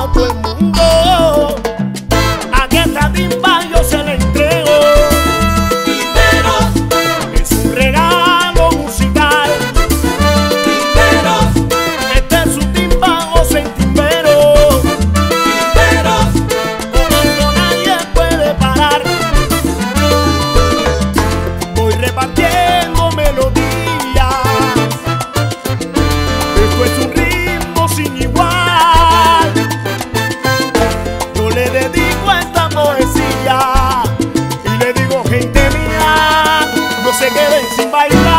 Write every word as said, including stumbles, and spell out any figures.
a todo el mundo. A esta timba yo se la entrego. Timberos, Es un regalo musical. timberos, Este es su timba o sin timbero. timberos, Con esto nadie puede parar. Voy repartiendo melodías. Esto es un ritmo sin igual. Yo le dedico esta poesía y le digo, gente mía, no se queden sin bailar.